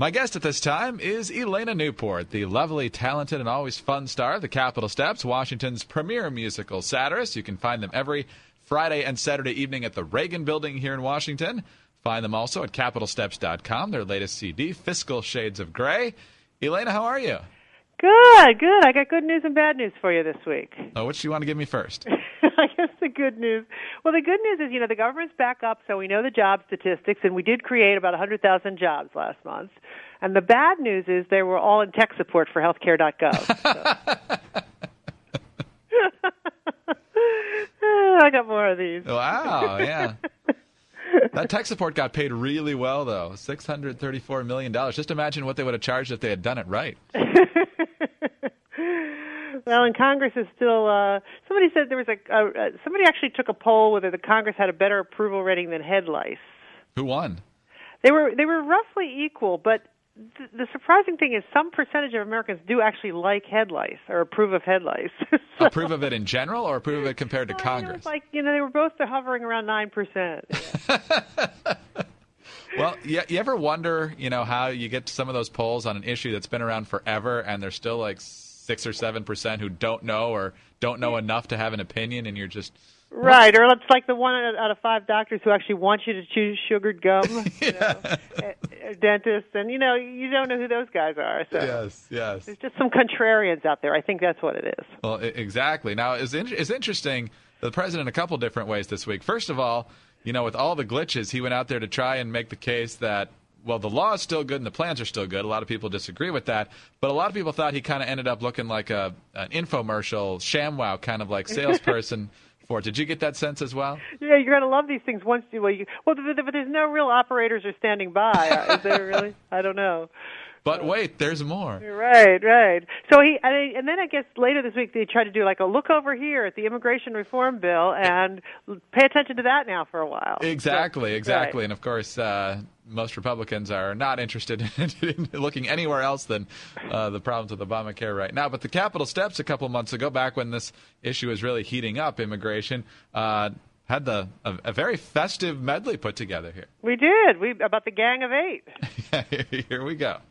My guest at this time is Elena Newport, the lovely, talented, and always fun star of the Capitol Steps, Washington's premier musical satirist. You can find them every Friday and Saturday evening at the Reagan Building here in Washington. Find them also at CapitolSteps.com, their latest CD, Fiscal Shades of Gray. Elena, how are you? Good. I got good news and bad news for you this week. Oh, which do you want to give me first? I guess the good news. Well, the good news is, the government's back up, so we know the job statistics, and we did create about 100,000 jobs last month. And the bad news is they were all in tech support for healthcare.gov. So. I got more of these. Wow, yeah. That tech support got paid really well, though. $634 million. Just imagine what they would have charged if they had done it right. Well, and Congress is still. Somebody said there was somebody actually took a poll whether the Congress had a better approval rating than head lice. Who won? They were roughly equal, but the surprising thing is some percentage of Americans do actually like head lice or approve of head lice. So, approve of it in general, or approve of it compared to Congress? It's like they were both hovering around 9%. Yeah. Well, you ever wonder, how you get to some of those polls on an issue that's been around forever, and there's still like 6 or 7% who don't know or don't know enough to have an opinion, and you're just right, or it's like the one out of 5 doctors who actually want you to choose sugared gum, dentists, and you don't know who those guys are. So yes. There's just some contrarians out there. I think that's what it is. Well, exactly. Now, it's interesting. The president a couple different ways this week. First of all, with all the glitches, he went out there to try and make the case that, well, the law is still good and the plans are still good. A lot of people disagree with that. But a lot of people thought he kind of ended up looking like an infomercial, ShamWow kind of like salesperson for it. Did you get that sense as well? Yeah, you're going to love these things once but there's no real operators are standing by. Is there really? I don't know. But wait, there's more. Right. So and then I guess later this week they tried to do like a look over here at the immigration reform bill and pay attention to that now for a while. Exactly. Right. And of course, most Republicans are not interested in looking anywhere else than the problems with Obamacare right now. But the Capitol Steps a couple months ago, back when this issue was really heating up, immigration, had a very festive medley put together here. We did. About the Gang of 8. Yeah, here we go.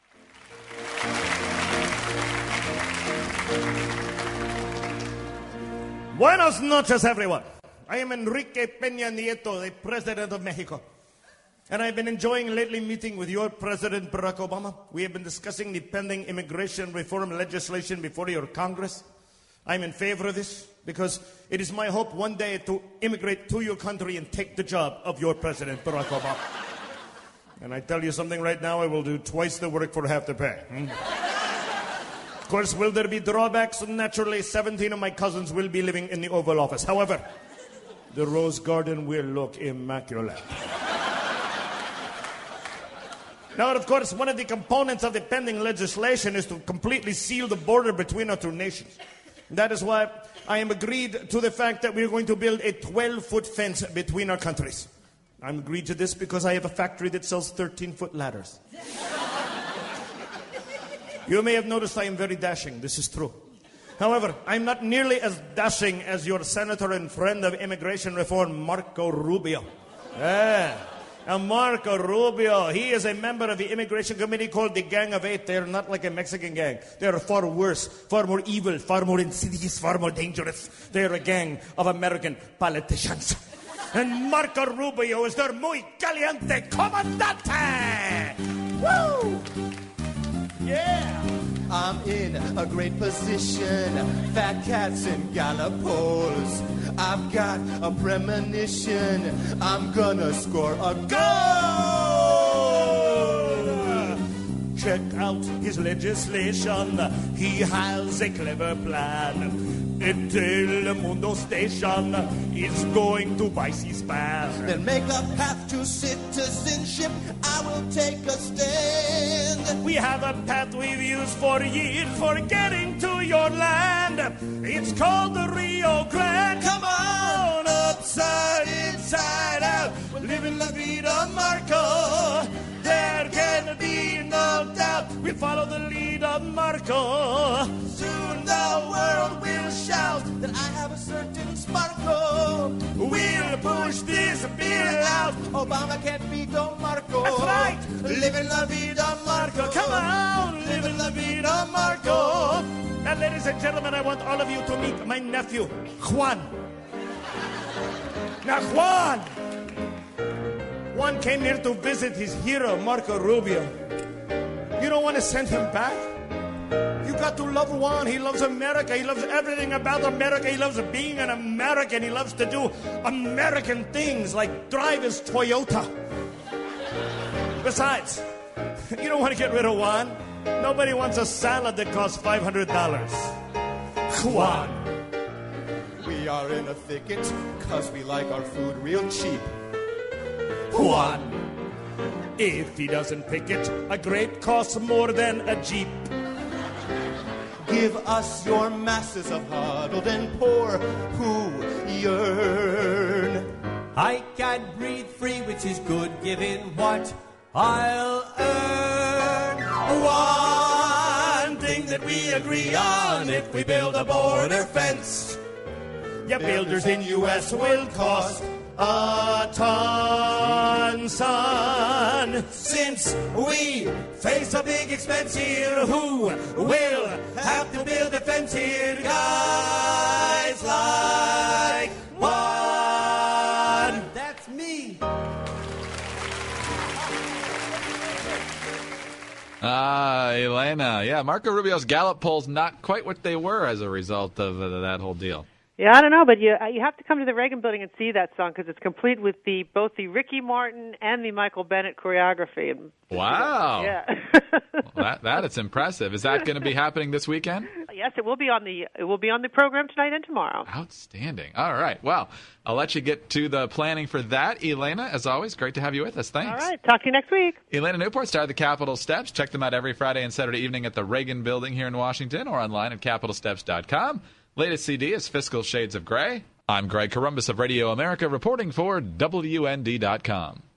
Buenas noches, everyone. I am Enrique Peña Nieto, the President of Mexico. And I've been enjoying lately meeting with your President, Barack Obama. We have been discussing the pending immigration reform legislation before your Congress. I'm in favor of this because it is my hope one day to immigrate to your country and take the job of your President, Barack Obama. And I tell you something right now, I will do twice the work for half the pay. Of course, will there be drawbacks? Naturally, 17 of my cousins will be living in the Oval Office. However, the Rose Garden will look immaculate. Now, of course, one of the components of the pending legislation is to completely seal the border between our two nations. That is why I am agreed to the fact that we are going to build a 12-foot fence between our countries. I'm agreed to this because I have a factory that sells 13-foot ladders. You may have noticed I am very dashing. This is true. However, I'm not nearly as dashing as your senator and friend of immigration reform, Marco Rubio. And Marco Rubio, he is a member of the immigration committee called the Gang of 8. They are not like a Mexican gang. They are far worse, far more evil, far more insidious, far more dangerous. They are a gang of American politicians. And Marco Rubio is their muy caliente comandante! Woo! Yeah! I'm in a great position, fat cats and gallopers. I've got a premonition, I'm gonna score a goal! Check out his legislation, he has a clever plan. El Telemundo station is going to buy C-SPAN. Then make a path to citizenship, I will take a stand. We have a path we've used for years for getting to your land. It's called the Rio Grande. Come on, upside, inside out, living La Vida Marco. There can be no doubt we follow the lead of Marco. Soon the world will shout that I have a certain sparkle. We'll push this bill out. Obama can't beat Don Marco. That's right. Living La Vida Marco. And ladies and gentlemen, I want all of you to meet my nephew, Juan. Now, Juan came here to visit his hero, Marco Rubio. You don't want to send him back? You got to love Juan. He loves America. He loves everything about America. He loves being an American. He loves to do American things like drive his Toyota. Besides, you don't want to get rid of Juan. Nobody wants a salad that costs $500. Juan. We are in a thicket, cause we like our food real cheap. Juan. If he doesn't pick it, a grape costs more than a Jeep. Give us your masses of huddled and poor who yearn. I can breathe free, which is good given what I'll earn. One thing that we agree on, if we build a border fence, Yeah, builders in U.S. will cost a ton, son. since we face a big expense here, who will have to build a fence here? Guys like Juan. That's me. Elena. Yeah, Marco Rubio's Gallup polls not quite what they were as a result of that whole deal. Yeah, I don't know, but you have to come to the Reagan Building and see that song because it's complete with both the Ricky Martin and the Michael Bennett choreography. And, Wow. Yeah. Well, that is impressive. Is that going to be happening this weekend? Yes, it will be on the program tonight and tomorrow. Outstanding. All right. Well, I'll let you get to the planning for that. Elena, as always, great to have you with us. Thanks. All right. Talk to you next week. Elena Newport, star of the Capitol Steps. Check them out every Friday and Saturday evening at the Reagan Building here in Washington or online at CapitolSteps.com. Latest CD is Fiscal Shades of Grey. I'm Greg Columbus of Radio America reporting for WND.com.